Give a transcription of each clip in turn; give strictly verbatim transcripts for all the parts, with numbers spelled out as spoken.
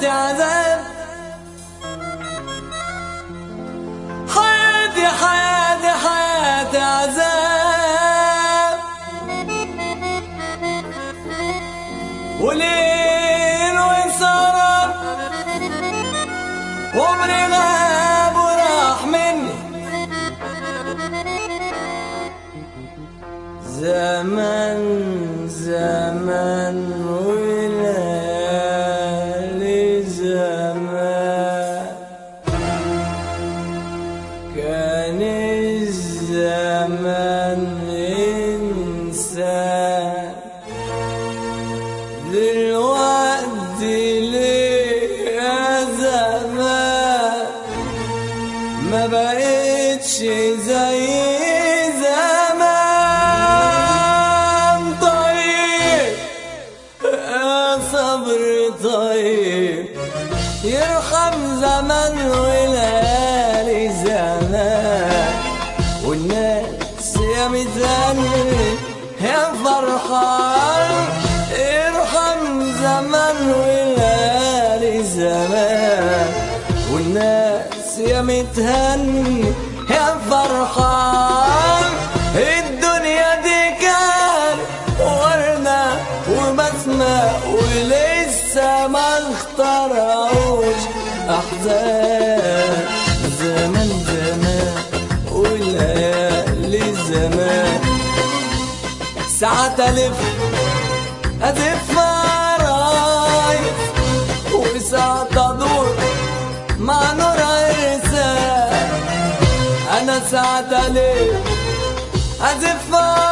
حياتي عذاب، حياتي حياتي حياتي عذاب، وليل وسهر وعمري غاب وراح مني. زمان زمان وليالي زمان، كان الزمان إنسان، دلوقتي ليه يا زمان ما بقتش زي زمان. طيب يا صبر طيب يرحم زمان وليالي زمان، والناس يا متهني يا فرحان، ارحم زمان وليالي زمان، والناس يا متهني يا فرحان. الدنيا دي كان وردة وبسمة ولسه ما اخترعوش أحزان. زمان زمان وليالي زمان، ساعات ألف أزف رايح، وساعات أدور مع نور عرسان. أنا ساعات ألف أزف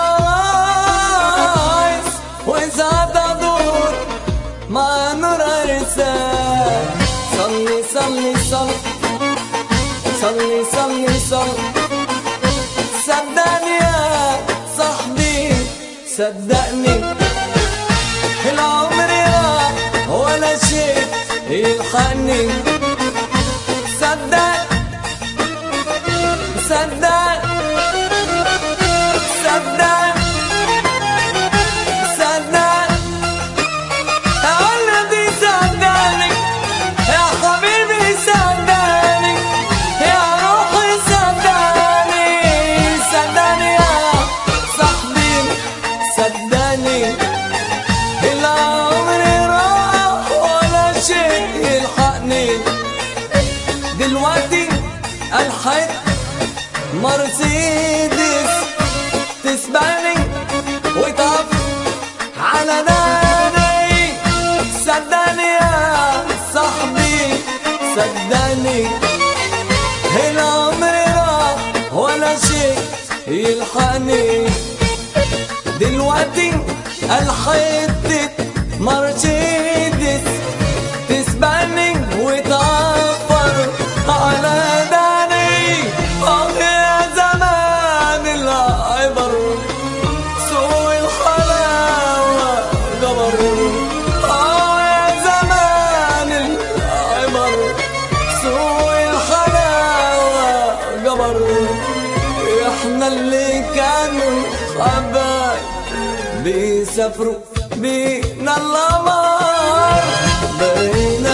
رايح، وساعات أدور مع نور عرسان. صلي صلي صلي صلي صلي صلي، صدقني يا صاحبي صدقني، العمر راح ولا شيء يلحقني. صدق صدق صدق صدق يا ولدي، صدقني يا حبيبي، صدقني يا روحي، صدقني صدقني يا صاحبي صدقني، العمر راح ولا شيء يلحقني. دلوقتي الحيط مرسيدس تسبقني وتقف على داني. صدقني يا صاحبي صدقني، العمر راح ولا شيء يلحقني. دلوقتي الحيط مرسيدس تسبقني وتعفر على داني. آه يا زمان العبر سوء الحلاوة جبر، آه يا زمان العبر سوء الحلاوة جبر. احنا اللي كانوا حبايب بيسافروا بينا القمر، بقينا